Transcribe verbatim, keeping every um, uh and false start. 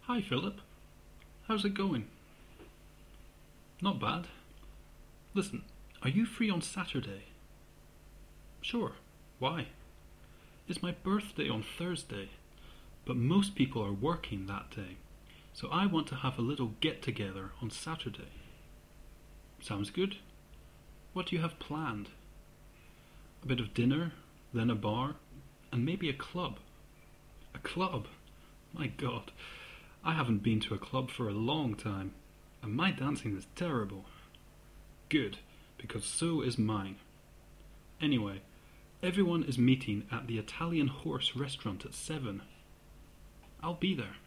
Hi, Philip. How's it going? Not bad. Listen, are you free on Saturday? Sure. Why? It's my birthday on Thursday, but most people are working that day, so I want to have a little get-together on Saturday. Sounds good. What do you have planned? A bit of dinner, then a bar, and maybe a club. A club? My God, I haven't been to a club for a long time, and my dancing is terrible. Good, because so is mine. Anyway, everyone is meeting at the Italian Horse restaurant at seven. I'll be there.